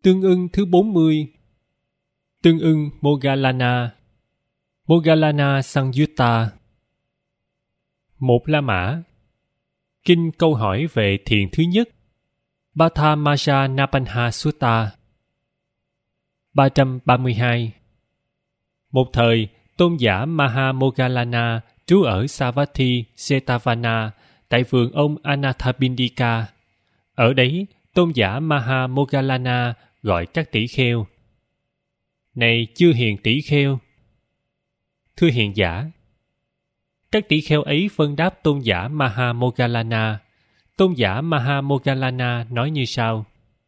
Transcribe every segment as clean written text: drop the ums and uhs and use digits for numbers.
Tương ưng thứ 40. Tương ưng Moggallana, Moggallana Sangyutta. Một La Mã. Kinh câu hỏi về thiền thứ nhất. Patthamaja Napanha Sutta. 332. Một thời, tôn giả Maha Moggallana trú ở Savatthi Jetavana tại vườn ông Anathapindika. Ở đấy, tôn giả Maha Moggallana gọi các tỷ kheo: Này chư hiền tỷ kheo! Thưa hiền giả! Các tỷ kheo ấy vâng đáp tôn giả Maha Moggallana. Tôn giả Maha Moggallana nói như sau: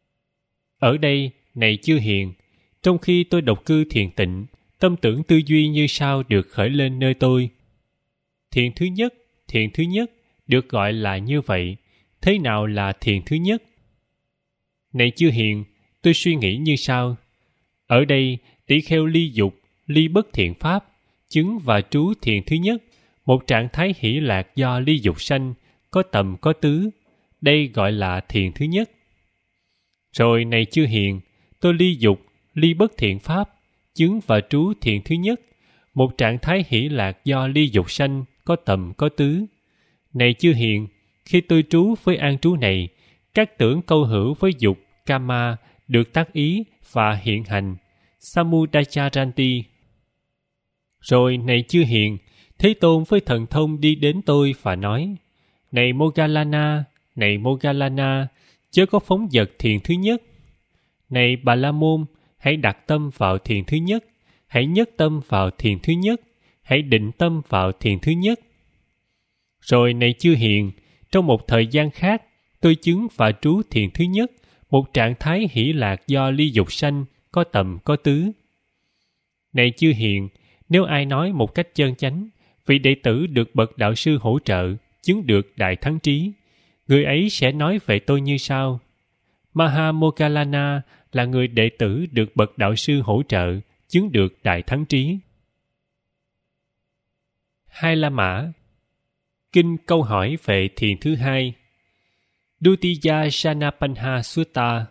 Ở đây, này chư hiền, trong khi tôi độc cư thiền tịnh, tâm tưởng tư duy như sau được khởi lên nơi tôi. Thiền thứ nhất được gọi là như vậy. Thế nào là thiền thứ nhất? Này chư hiền, tôi suy nghĩ như sau. Ở đây, tỷ kheo ly dục, ly bất thiện pháp, chứng và trú thiền thứ nhất, một trạng thái hỷ lạc do ly dục sanh, có tầm có tứ. Đây gọi là thiền thứ nhất. Rồi này chư hiền, tôi ly dục, ly bất thiện pháp, chứng và trú thiền thứ nhất, một trạng thái hỷ lạc do ly dục sanh, có tầm có tứ. Này chư hiền, khi tôi trú với an trú này, các tưởng câu hữu với dục, kama, được tác ý và hiện hành, samudacharanti. Rồi này chư hiền, Thế Tôn với thần thông đi đến tôi và nói: Này Moggallana, chớ có phóng dật thiền thứ nhất. Này Bà La Môn, hãy đặt tâm vào thiền thứ nhất, hãy nhất tâm vào thiền thứ nhất, hãy định tâm vào thiền thứ nhất. Rồi này chư hiền, trong một thời gian khác, tôi chứng và trú thiền thứ nhất, một trạng thái hỷ lạc do ly dục sanh, có tầm có tứ. Này chư hiền, nếu ai nói một cách chân chánh, vị đệ tử được bậc đạo sư hỗ trợ, chứng được đại thắng trí, người ấy sẽ nói về tôi như sau: Maha Moggallana là người đệ tử được bậc đạo sư hỗ trợ, chứng được đại thắng trí. Hai La Mã. Kinh câu hỏi về thiền thứ hai. Dutiya Shanapanha Sutta.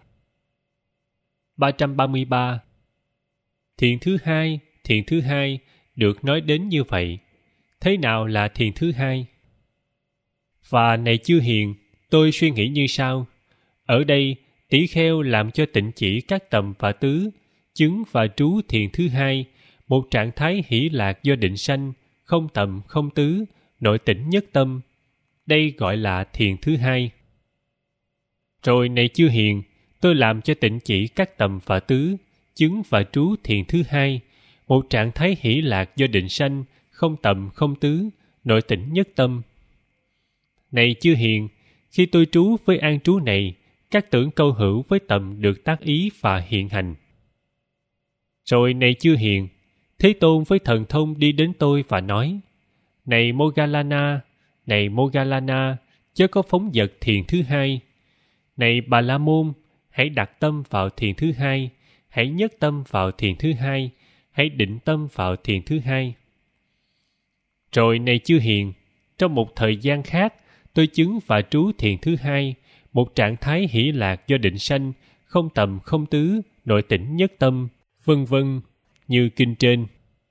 333. Thiền thứ hai được nói đến như vậy. Thế nào là thiền thứ hai? Và này chư hiền, tôi suy nghĩ như sau. Ở đây, tỷ kheo làm cho tịnh chỉ các tầm và tứ, chứng và trú thiền thứ hai, một trạng thái hỷ lạc do định sanh, không tầm không tứ, nội tĩnh nhất tâm. Đây gọi là thiền thứ hai. Rồi này chư hiền, tôi làm cho tịnh chỉ các tầm và tứ, chứng và trú thiền thứ hai, một trạng thái hỷ lạc do định sanh, không tầm không tứ, nội tĩnh nhất tâm. Này chư hiền, khi tôi trú với an trú này, các tưởng câu hữu với tầm được tác ý và hiện hành. Rồi này chư hiền, Thế Tôn với thần thông đi đến tôi và nói: Này Moggallana, chớ có phóng dật thiền thứ hai. Này Bà La Môn, hãy đặt tâm vào thiền thứ hai, hãy nhất tâm vào thiền thứ hai, hãy định tâm vào thiền thứ hai. Rồi này chư hiền, trong một thời gian khác, tôi chứng và trú thiền thứ hai, một trạng thái hỷ lạc do định sanh, không tầm không tứ, nội tĩnh nhất tâm, vân vân, như kinh trên.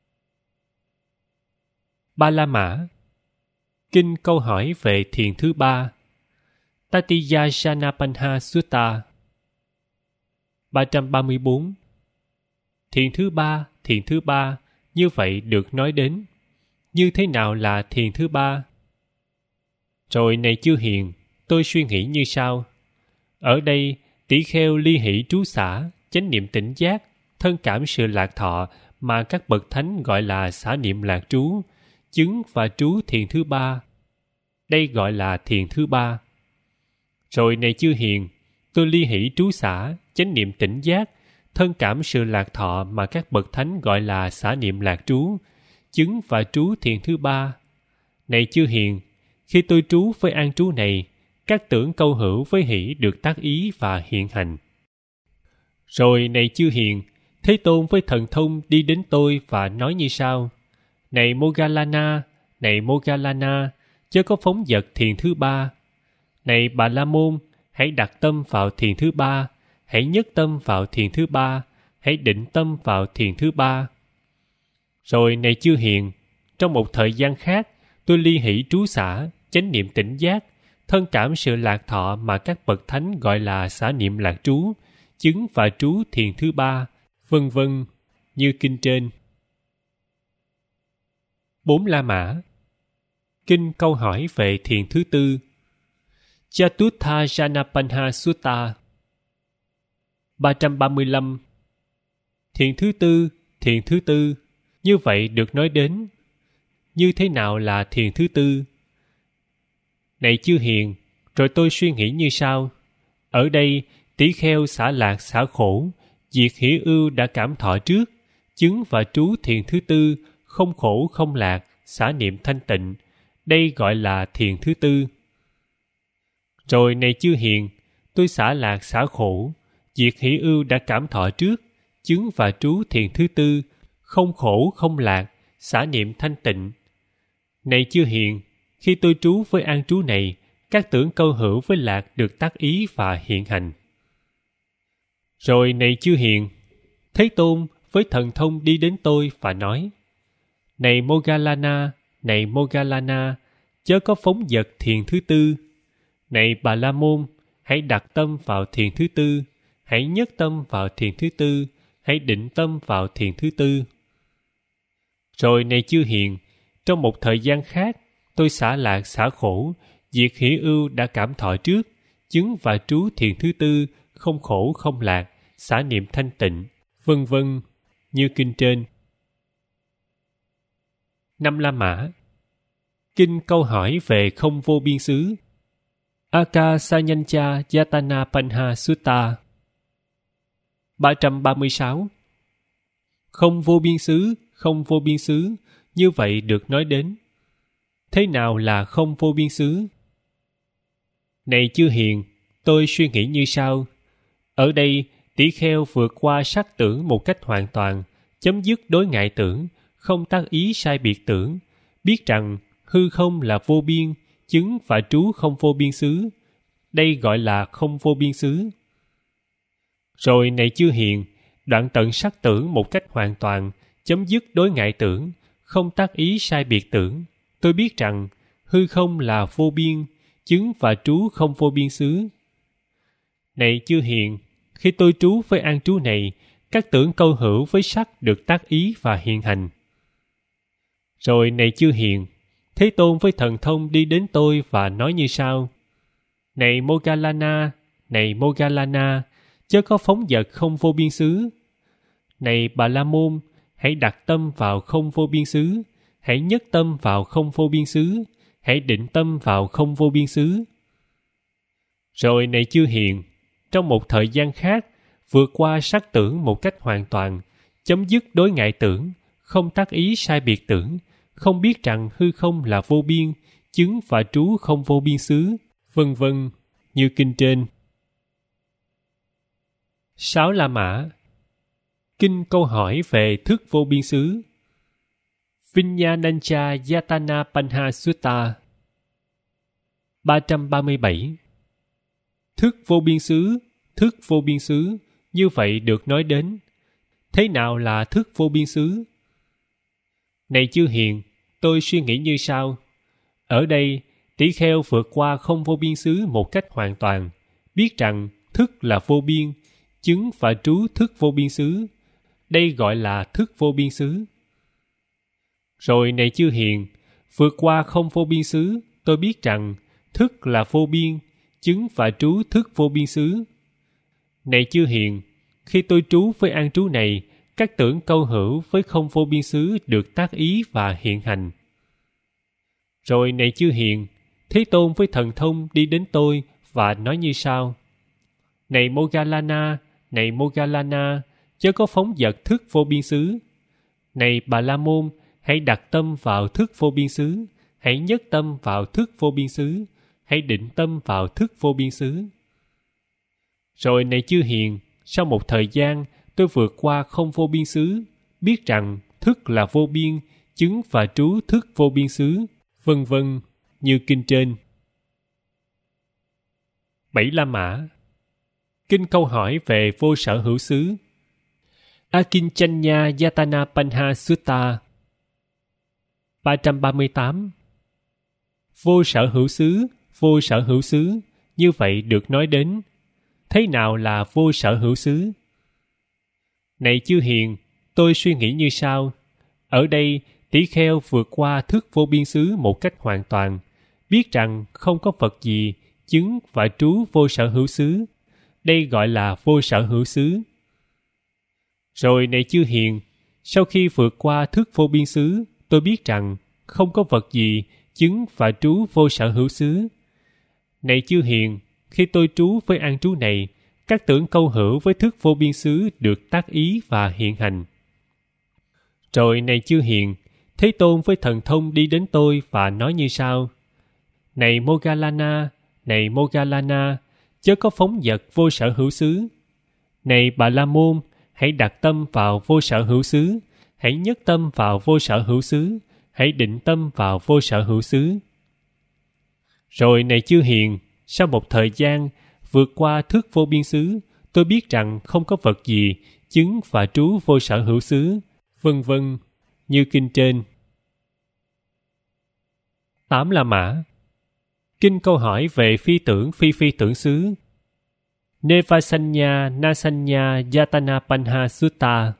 Ba La Mã. Kinh câu hỏi về thiền thứ ba. Tatiya Shanapanha Sutta. 334. Thiền thứ ba, như vậy được nói đến. Như thế nào là thiền thứ ba? Rồi này chư hiền, tôi suy nghĩ như sau. Ở đây, tỷ kheo ly hỷ trú xả, chánh niệm tỉnh giác, thân cảm sự lạc thọ mà các bậc thánh gọi là xả niệm lạc trú, chứng và trú thiền thứ ba. Đây gọi là thiền thứ ba. Rồi này chư hiền, tôi ly hỷ trú xả, chánh niệm tỉnh giác, thân cảm sự lạc thọ mà các bậc thánh gọi là xả niệm lạc trú, chứng và trú thiền thứ ba. Này chư hiền, khi tôi trú với an trú này, các tưởng câu hữu với hỷ được tác ý và hiện hành. Rồi này chư hiền, Thế Tôn với thần thông đi đến tôi và nói như sau: Này Moggallana, chớ có phóng dật thiền thứ ba. Này Bà La Môn, hãy đặt tâm vào thiền thứ ba, hãy nhất tâm vào thiền thứ ba, hãy định tâm vào thiền thứ ba. Rồi này chư hiền, trong một thời gian khác, tôi ly hỷ trú xả, chánh niệm tỉnh giác, thân cảm sự lạc thọ mà các bậc thánh gọi là xả niệm lạc trú, chứng và trú thiền thứ ba, vân vân, như kinh trên. 4 La Mã. Kinh câu hỏi về thiền thứ tư. Chatutha Janapanha Sutta. 335. Thiền thứ tư, như vậy được nói đến. Như thế nào là thiền thứ tư? Này chư hiền, rồi tôi suy nghĩ như sau. Ở đây, tỷ kheo xả lạc xả khổ, diệt hỷ ưu đã cảm thọ trước, chứng và trú thiền thứ tư, không khổ không lạc, xả niệm thanh tịnh. Đây gọi là thiền thứ tư. Rồi này chư hiền, tôi xả lạc xả khổ, diệt hỷ ưu đã cảm thọ trước, chứng và trú thiền thứ tư, không khổ không lạc, xả niệm thanh tịnh. Này chư hiền, khi tôi trú với an trú này, các tưởng câu hữu với lạc được tác ý và hiện hành. Rồi này chư hiền, Thế Tôn với thần thông đi đến tôi và nói: Này Moggallana, chớ có phóng dật thiền thứ tư. Này Bà La Môn, hãy đặt tâm vào thiền thứ tư, hãy nhất tâm vào thiền thứ tư, hãy định tâm vào thiền thứ tư. Rồi này chư hiền, trong một thời gian khác, tôi xả lạc xả khổ, diệt hỷ ưu đã cảm thọ trước, chứng và trú thiền thứ tư, không khổ không lạc, xả niệm thanh tịnh, vân vân, như kinh trên. 5 La Mã. Kinh câu hỏi về không vô biên xứ. Akasayancha Yatana Panha Sutta. 336. Không vô biên xứ, như vậy được nói đến. Thế nào là không vô biên xứ? Này chư hiền, tôi suy nghĩ như sau. Ở đây, tỷ kheo vượt qua sắc tưởng một cách hoàn toàn, chấm dứt đối ngại tưởng, không tác ý sai biệt tưởng, biết rằng hư không là vô biên, chứng và trú không vô biên xứ. Đây gọi là không vô biên xứ. Rồi này chư hiền, đoạn tận sắc tưởng một cách hoàn toàn, chấm dứt đối ngại tưởng, không tác ý sai biệt tưởng. Tôi biết rằng hư không là vô biên, chứng và trú không vô biên xứ. Này chư hiền, khi tôi trú với an trú này, các tưởng câu hữu với sắc được tác ý và hiện hành. Rồi này chư hiền, Thế Tôn với thần thông đi đến tôi và nói như sau: Này Moggallana, chớ có phóng dật không vô biên xứ. Này Bà La Môn, hãy đặt tâm vào không vô biên xứ, hãy nhất tâm vào không vô biên xứ, hãy định tâm vào không vô biên xứ. Rồi này chư hiền, trong một thời gian khác, vượt qua sắc tưởng một cách hoàn toàn, chấm dứt đối ngại tưởng, không tác ý sai biệt tưởng, không biết rằng hư không là vô biên, chứng và trú không vô biên xứ, vân vân, như kinh trên. 6 La Mã. Kinh câu hỏi về thức vô biên xứ. Vinyanancha Yatana Panha Sutta. 337. Thức vô biên xứ, như vậy được nói đến. Thế nào là thức vô biên xứ? Này chư hiền, tôi suy nghĩ như sau. Ở đây, tỷ kheo vượt qua không vô biên xứ một cách hoàn toàn, biết rằng thức là vô biên, chứng và trú thức vô biên xứ. Đây gọi là thức vô biên xứ. Rồi này chư hiền, vượt qua không vô biên xứ, tôi biết rằng thức là vô biên, chứng và trú thức vô biên xứ. Này chư hiền, khi tôi trú với an trú này, các tưởng câu hữu với không vô biên xứ được tác ý và hiện hành. Rồi này chư hiền, Thế Tôn với thần thông đi đến tôi và nói như sau: Này Moggallana, chớ có phóng dật thức vô biên xứ. Này Bà La Môn, hãy đặt tâm vào thức vô biên xứ, hãy nhất tâm vào thức vô biên xứ, hãy định tâm vào thức vô biên xứ. Rồi này chư hiền, sau một thời gian, tôi vượt qua không vô biên xứ, biết rằng thức là vô biên, chứng và trú thức vô biên xứ, vân vân, như kinh trên. 7 La Mã. Kinh câu hỏi về vô sở hữu xứ. Akinchanya Yatana Panha Sutta. 338. Vô sở hữu xứ, vô sở hữu xứ, như vậy được nói đến. Thế nào là vô sở hữu xứ? Này chư hiền, tôi suy nghĩ như sau. Ở đây, tỷ kheo vượt qua thức vô biên xứ một cách hoàn toàn, biết rằng không có vật gì chứng và trú vô sở hữu xứ. Đây gọi là vô sở hữu xứ. Rồi này chư hiền, sau khi vượt qua thức vô biên xứ, tôi biết rằng không có vật gì chứng và trú vô sở hữu xứ. Này chư hiền, khi tôi trú với an trú này, các tưởng câu hữu với thức vô biên xứ được tác ý và hiện hành. Rồi này chư hiền, Thế Tôn với thần thông đi đến tôi và nói như sau: Này Moggallana, này Moggallana, chớ có phóng dật vô sở hữu xứ. Này Bà La Môn, hãy đặt tâm vào vô sở hữu xứ, hãy nhất tâm vào vô sở hữu xứ, hãy định tâm vào vô sở hữu xứ. Rồi này chư hiền, sau một thời gian vượt qua thức vô biên xứ, tôi biết rằng không có vật gì chứng và trú vô sở hữu xứ, vân vân, như kinh trên. 8 La Mã. Kinh câu hỏi về phi tưởng phi tưởng xứ. Nevasanya Nasanya Yatana Panha Sutta.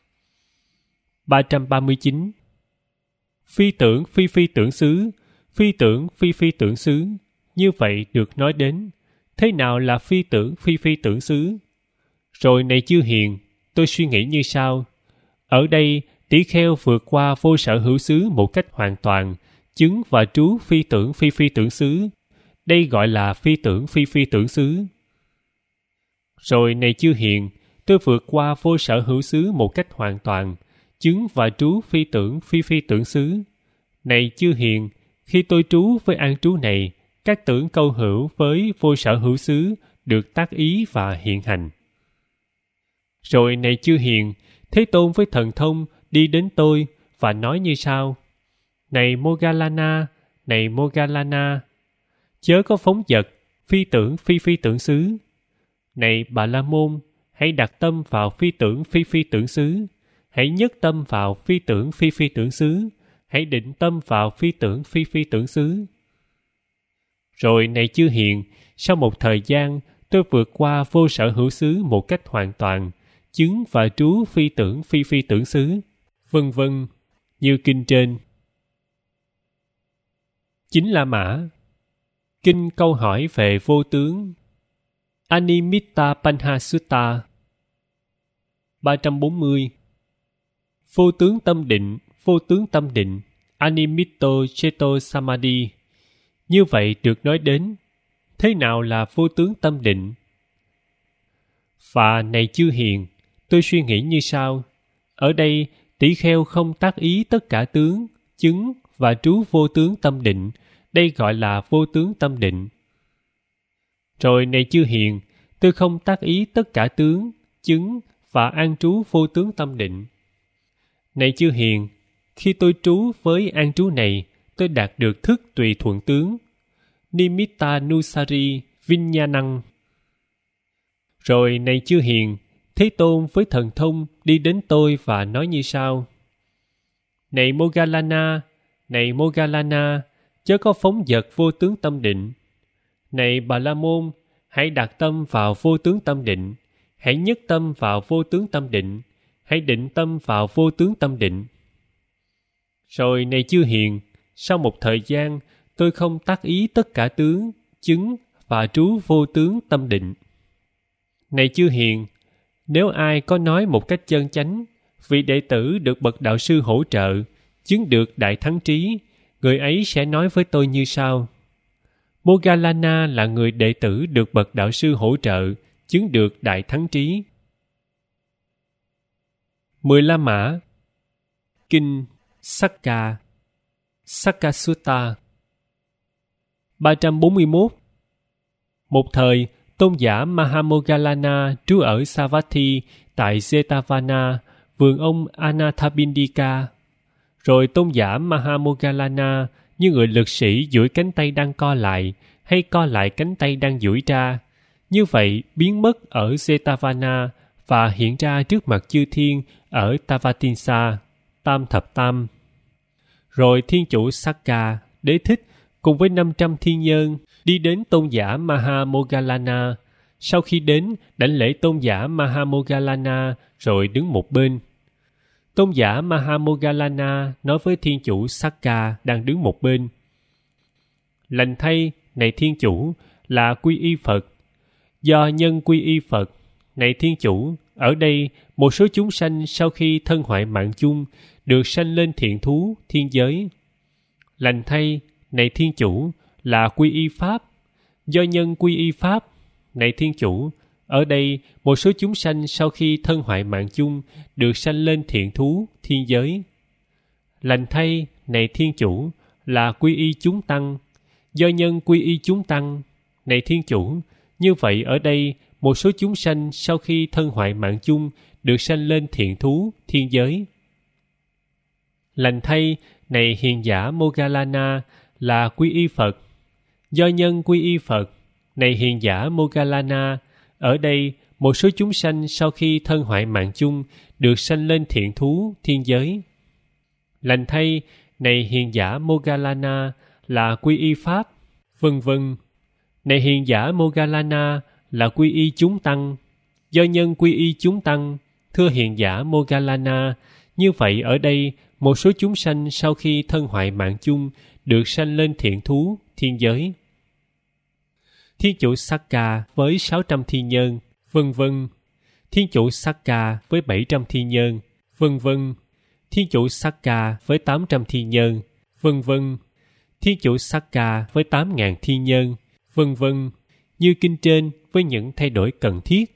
339. Phi tưởng phi tưởng xứ, phi tưởng phi tưởng xứ, như vậy được nói đến. Thế nào là phi tưởng phi tưởng xứ? Rồi này chư hiền, tôi suy nghĩ như sau. Ở đây, tỷ kheo vượt qua vô sở hữu xứ một cách hoàn toàn, chứng và trú phi tưởng xứ. Đây gọi là phi tưởng phi tưởng xứ. Rồi này chư hiền, tôi vượt qua vô sở hữu xứ một cách hoàn toàn, chứng và trú phi tưởng xứ. Này chư hiền, khi tôi trú với an trú này, các tưởng câu hữu với vô sở hữu xứ được tác ý và hiện hành. Rồi này chư hiền, Thế Tôn với thần thông đi đến tôi và nói như sau: Này Moggallana, này Moggallana, chớ có phóng dật phi tưởng xứ. Này Bà La Môn, hãy đặt tâm vào phi tưởng xứ, hãy nhất tâm vào phi tưởng xứ, hãy định tâm vào phi tưởng xứ. Rồi này chư hiền, sau một thời gian tôi vượt qua vô sở hữu xứ một cách hoàn toàn, chứng và trú phi tưởng xứ, vân vân, như kinh trên. 9 La Mã. Kinh câu hỏi về vô tướng. Animitta Panha Sutta. 340. Vô tướng tâm định, Animitto Ceto Samadhi. Như vậy được nói đến. Thế nào là vô tướng tâm định? Và này chư hiền, tôi suy nghĩ như sau. Ở đây, tỷ kheo không tác ý tất cả tướng, chứng và trú vô tướng tâm định. Đây gọi là vô tướng tâm định. Rồi này chư hiền, tôi không tác ý tất cả tướng, chứng và an trú vô tướng tâm định. Này chư hiền, khi tôi trú với an trú này, tôi đạt được thức tùy thuận tướng, Nimitta Nusari Vinyanang. Rồi này chư hiền, Thế Tôn với thần thông đi đến tôi và nói như sau: Này Moggallana, này Moggallana, chớ có phóng dật vô tướng tâm định. Này Bà La Môn, hãy đặt tâm vào vô tướng tâm định, hãy nhất tâm vào vô tướng tâm định, hãy định tâm vào vô tướng tâm định. Rồi này chư hiền, sau một thời gian, tôi không tác ý tất cả tướng, chứng và trú vô tướng tâm định. Này chư hiền, nếu ai có nói một cách chân chánh, vị đệ tử được bậc đạo sư hỗ trợ, chứng được đại thắng trí, người ấy sẽ nói với tôi như sau: Moggallana là người đệ tử được bậc đạo sư hỗ trợ, chứng được đại thắng trí. 10 La Mã. Kinh Sakka Sutta. 341. Một thời, tôn giả Mahamoggallana trú ở Savatthi tại Jetavana, vườn ông Anathapindika. Rồi tôn giả Mahamoggallana như người lực sĩ duỗi cánh tay đang co lại, hay co lại cánh tay đang duỗi ra, như vậy biến mất ở Jetavana và hiện ra trước mặt chư thiên ở Tavatimsa, Tam Thập Tam. Rồi thiên chủ Sakka, Đế Thích cùng với 500 thiên nhân đi đến tôn giả Mahamoggallana. Sau khi đến, đảnh lễ tôn giả Mahamoggallana rồi đứng một bên. Tôn giả Mahamoggallana nói với thiên chủ Sakka đang đứng một bên: Lành thay, này thiên chủ, là quy y Phật. Do nhân quy y Phật, này thiên chủ, ở đây một số chúng sanh sau khi thân hoại mạng chung được sanh lên thiện thú thiên giới. Lành thay, này thiên chủ, là quy y Pháp. Do nhân quy y Pháp, này thiên chủ, ở đây một số chúng sanh sau khi thân hoại mạng chung được sanh lên thiện thú thiên giới. Lành thay, này thiên chủ, là quy y chúng tăng. Do nhân quy y chúng tăng, này thiên chủ, như vậy ở đây một số chúng sanh sau khi thân hoại mạng chung được sanh lên thiện thú thiên giới. Lành thay, này hiền giả Moggallana, là quy y Phật. Do nhân quy y Phật, này hiền giả Moggallana, ở đây một số chúng sanh sau khi thân hoại mạng chung được sanh lên thiện thú thiên giới. Lành thay, này hiền giả Moggallana, là quy y Pháp, vân vân. Này hiền giả Moggallana, là quy y chúng tăng. Do nhân quy y chúng tăng, thưa hiền giả Moggallana, như vậy ở đây một số chúng sanh sau khi thân hoại mạng chung được sanh lên thiện thú thiên giới. Thiên chủ Sakka với 600 thiên nhân, vân vân. Thiên chủ Sakka với 700 thiên nhân, vân vân. Thiên chủ Sakka với 800 thiên nhân, vân vân. Thiên chủ Sakka với 8.000 thiên nhân, vân vân, như kinh trên với những thay đổi cần thiết.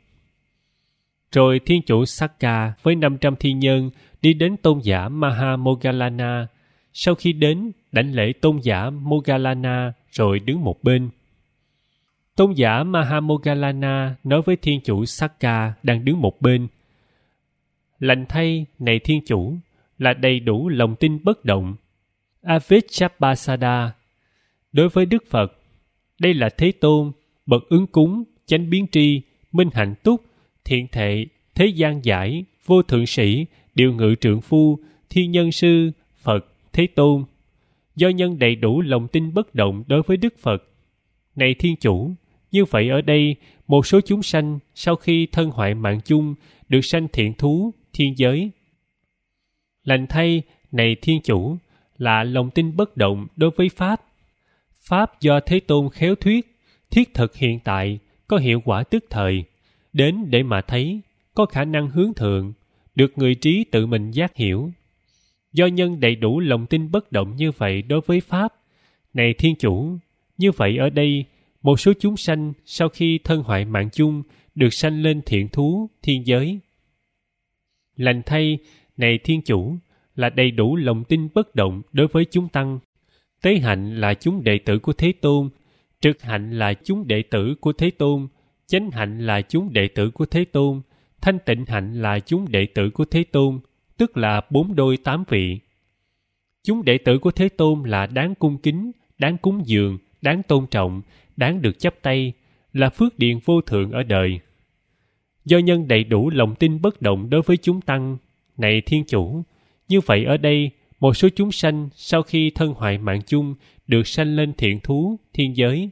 Rồi thiên chủ Sakka với 500 thiên nhân đi đến tôn giả Mahamoggallana. Sau khi đến, đảnh lễ tôn giả Moggallana rồi đứng một bên. Tôn giả Mahamoggallana nói với thiên chủ Sakka đang đứng một bên: Lành thay, này thiên chủ, là đầy đủ lòng tin bất động. Avijjapasada. Đối với Đức Phật, đây là Thế Tôn, bậc ứng cúng, chánh biến tri, minh hạnh túc, thiện thệ, thế gian giải, vô thượng sĩ, điều ngự trượng phu, thiên nhân sư, Phật, Thế Tôn. Do nhân đầy đủ lòng tin bất động đối với Đức Phật, này thiên chủ, như vậy ở đây một số chúng sanh sau khi thân hoại mạng chung được sanh thiện thú thiên giới. Lành thay, này thiên chủ, là lòng tin bất động đối với Pháp. Pháp do Thế Tôn khéo thuyết, thiết thực hiện tại, có hiệu quả tức thời, đến để mà thấy, có khả năng hướng thượng, được người trí tự mình giác hiểu. Do nhân đầy đủ lòng tin bất động như vậy đối với Pháp, này thiên chủ, như vậy ở đây một số chúng sanh sau khi thân hoại mạng chung được sanh lên thiện thú thiên giới. Lành thay, này thiên chủ, là đầy đủ lòng tin bất động đối với chúng tăng. Tế hạnh là chúng đệ tử của Thế Tôn, trực hạnh là chúng đệ tử của Thế Tôn, chánh hạnh là chúng đệ tử của Thế Tôn, thanh tịnh hạnh là chúng đệ tử của Thế Tôn, tức là 4 đôi 8 vị. Chúng đệ tử của Thế Tôn là đáng cung kính, đáng cúng dường, đáng tôn trọng, đáng được chắp tay, là phước điền vô thượng ở đời. Do nhân đầy đủ lòng tin bất động đối với chúng tăng, này thiên chủ, như vậy ở đây một số chúng sanh sau khi thân hoại mạng chung được sanh lên thiện thú thiên giới.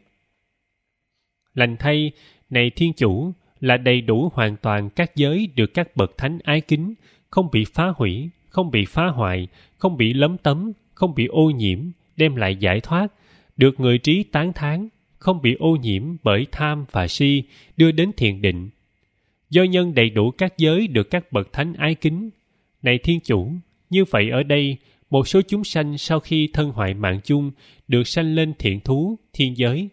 Lành thay, này thiên chủ, là đầy đủ hoàn toàn các giới được các bậc thánh ái kính, không bị phá hủy, không bị phá hoại, không bị lấm tấm, không bị ô nhiễm, đem lại giải thoát, được người trí tán thán, không bị ô nhiễm bởi tham và si, đưa đến thiền định. Do nhân đầy đủ các giới được các bậc thánh ái kính, này thiên chủ, như vậy ở đây một số chúng sanh sau khi thân hoại mạng chung được sanh lên thiện thú thiên giới.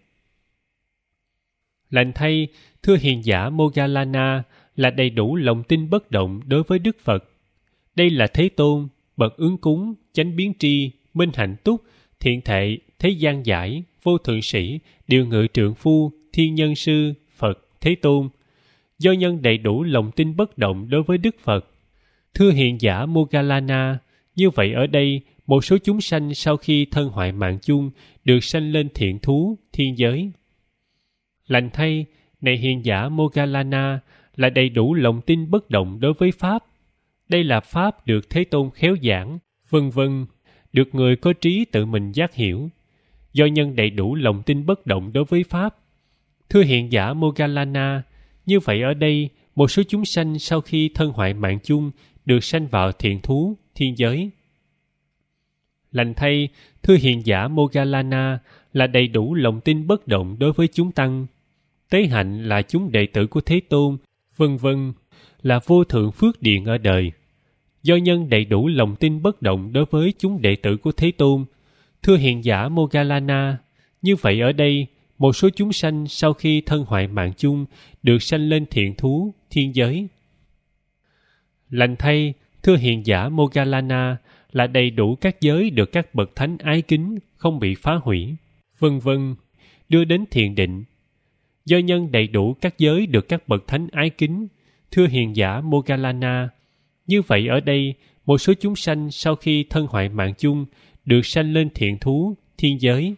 Lành thay, thưa hiền giả Moggallana, là đầy đủ lòng tin bất động đối với Đức Phật. Đây là Thế Tôn, bậc ứng cúng, chánh biến tri, minh hạnh túc, thiện thệ, thế gian giải, vô thượng sĩ, điều ngự trượng phu, thiên nhân sư, Phật, Thế Tôn. Do nhân đầy đủ lòng tin bất động đối với Đức Phật. Thưa hiền giả Moggallana, như vậy ở đây một số chúng sanh sau khi thân hoại mạng chung được sanh lên thiện thú thiên giới. Lành thay, Này hiền giả Moggallana, là đầy đủ lòng tin bất động đối với Pháp. Đây là Pháp được Thế Tôn khéo giảng, vân vân, được người có trí tự mình giác hiểu. Do nhân đầy đủ lòng tin bất động đối với Pháp. Thưa hiền giả Moggallana, như vậy ở đây, một số chúng sanh sau khi thân hoại mạng chung được sanh vào thiện thú, thiên giới. Lành thay, thưa hiền giả Moggallana, là đầy đủ lòng tin bất động đối với chúng tăng. Tế hạnh là chúng đệ tử của Thế Tôn, vân vân, là vô thượng phước điện ở đời. Do nhân đầy đủ lòng tin bất động đối với chúng đệ tử của Thế Tôn. Thưa hiền giả Moggallana, như vậy ở đây, một số chúng sanh sau khi thân hoại mạng chung được sanh lên thiện thú, thiên giới. Lành thay, thưa hiền giả Moggallana, là đầy đủ các giới được các bậc thánh ái kính, không bị phá hủy, vân vân, đưa đến thiền định. Do nhân đầy đủ các giới được các bậc thánh ái kính, thưa hiền giả Moggallana, như vậy ở đây, một số chúng sanh sau khi thân hoại mạng chung được sanh lên thiện thú, thiên giới.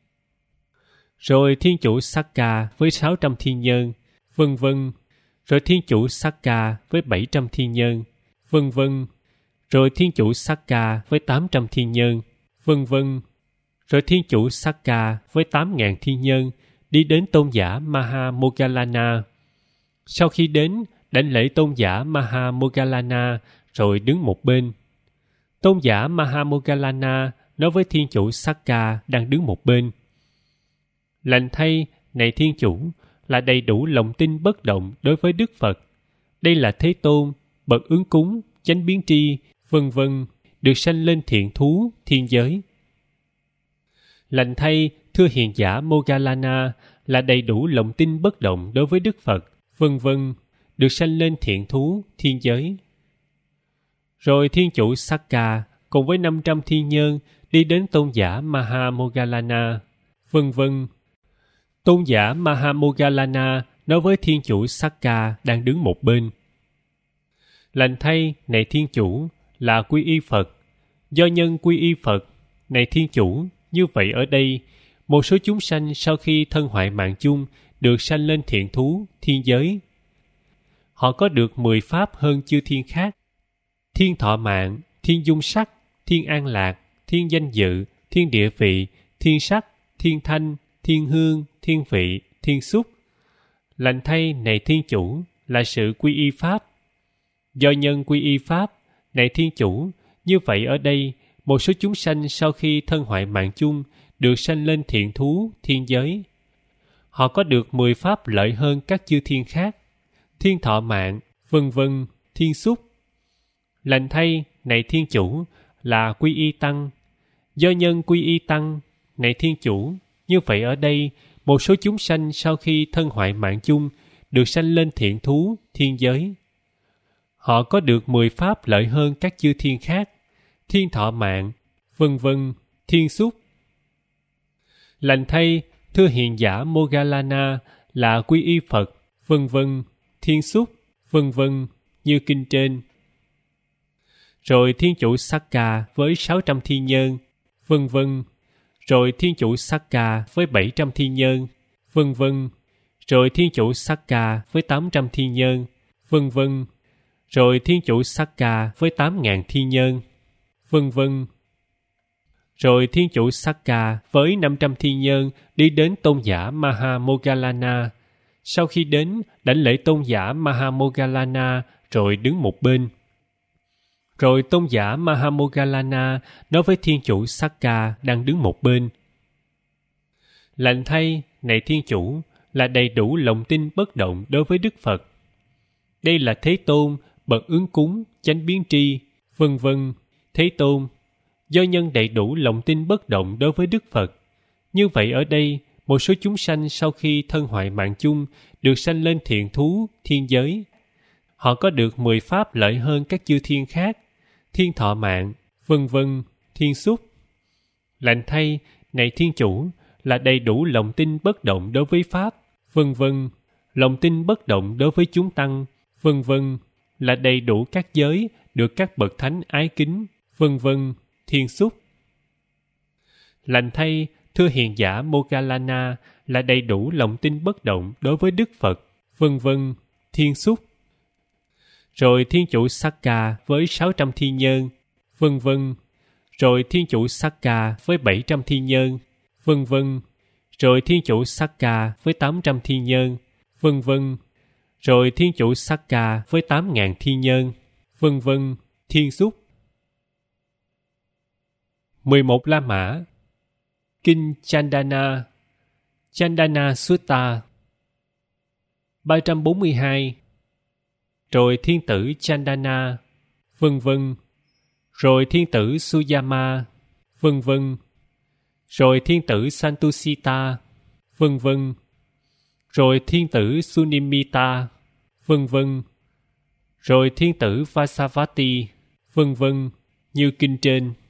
Rồi Thiên Chủ Sakka với 600 thiên nhân, vân vân. Rồi Thiên Chủ Sakka với 700 thiên nhân, vân vân. Rồi Thiên Chủ Sakka với 800 thiên nhân, vân vân. Rồi Thiên Chủ Sakka với 8.000 thiên nhân đi đến tôn giả Maha Moggallana. Sau khi đến, đảnh lễ tôn giả Maha Moggallana rồi đứng một bên. Tôn giả Maha Moggallana nói với Thiên Chủ Sakka đang đứng một bên: Lành thay, này Thiên Chủ, là đầy đủ lòng tin bất động đối với Đức Phật. Đây là Thế Tôn, bậc ứng cúng, chánh biến tri, vân vân, được sanh lên thiện thú, thiên giới. Lành thay, thưa hiền giả Moggallana, là đầy đủ lòng tin bất động đối với Đức Phật, vân vân, được sanh lên thiện thú, thiên giới. Rồi Thiên Chủ Sakka cùng với 500 thiên nhân đi đến tôn giả Maha Moggallana, vân vân. Tôn giả Maha Moggallana nói với Thiên Chủ Sakka đang đứng một bên: Lành thay, này Thiên Chủ, là quy y Phật. Do nhân quy y Phật, này Thiên Chủ, như vậy ở đây, một số chúng sanh sau khi thân hoại mạng chung được sanh lên thiện thú, thiên giới. Họ có được 10 pháp hơn chư thiên khác: thiên thọ mạng, thiên dung sắc, thiên an lạc, thiên danh dự, thiên địa vị, thiên sắc, thiên thanh, thiên hương, thiên vị, thiên xúc. Lành thay, này Thiên Chủ, là sự quy y Pháp. Do nhân quy y Pháp, này Thiên Chủ, như vậy ở đây, một số chúng sanh sau khi thân hoại mạng chung được sanh lên thiện thú, thiên giới. Họ có được 10 pháp lợi hơn các chư thiên khác: thiên thọ mạng, vân vân, thiên xúc. Lành thay, này Thiên Chủ, là quy y Tăng. Do nhân quy y Tăng, này Thiên Chủ, như vậy ở đây, một số chúng sanh sau khi thân hoại mạng chung được sanh lên thiện thú, thiên giới. Họ có được 10 pháp lợi hơn các chư thiên khác: thiên thọ mạng, vân vân, thiên xúc. Lành thay, thưa hiền giả Moggallana, là quy y Phật, vân vân, thiên xúc, vân vân, như kinh trên. Rồi Thiên Chủ Sakka với 600 thiên nhân, vân vân. Rồi Thiên Chủ Sakka với 700 thiên nhân, vân vân. Rồi Thiên Chủ Sakka với 800 thiên nhân, vân vân. Rồi Thiên Chủ Sakka với 8.000 thiên nhân, vân vân. Rồi Thiên Chủ Sakka với 500 thiên nhân đi đến tôn giả Maha Moggallana. Sau khi đến, đảnh lễ tôn giả Maha Moggallana rồi đứng một bên. Rồi tôn giả Maha Moggallana nói với Thiên Chủ Sakka đang đứng một bên: Lành thay, này Thiên Chủ, là đầy đủ lòng tin bất động đối với Đức Phật. Đây là Thế Tôn, bậc ứng cúng, chánh biến tri, vân vân, Thế Tôn. Do nhân đầy đủ lòng tin bất động đối với Đức Phật. Như vậy ở đây, một số chúng sanh sau khi thân hoại mạng chung được sanh lên thiện thú, thiên giới. Họ có được 10 pháp lợi hơn các chư thiên khác: thiên thọ mạng, vân vân, thiên xúc. Lành thay, này Thiên Chủ, là đầy đủ lòng tin bất động đối với Pháp, vân vân, lòng tin bất động đối với chúng tăng, vân vân, là đầy đủ các giới được các bậc thánh ái kính, vân vân, thiên xúc. Lành thay, thưa hiền giả Moggallana, là đầy đủ lòng tin bất động đối với Đức Phật, vân vân, thiên súc. Rồi Thiên Chủ Sakka với 600 thiên nhân, vân vân. Rồi Thiên Chủ Sakka với 700 thiên nhân, vân vân. Rồi Thiên Chủ Sakka với 800 thiên nhân, vân vân. Rồi Thiên Chủ Sakka với 8.000 thiên nhân, vân vân, thiên súc. 11 La Mã. Kinh Chandana, Chandana Sutta. 342. Rồi Thiên tử Chandana, vân vân. Rồi Thiên tử Suyama, vân vân. Rồi Thiên tử Santusita, vân vân. Rồi Thiên tử Sunimita, vân vân. Rồi Thiên tử Vasavati, vân vân, như kinh trên.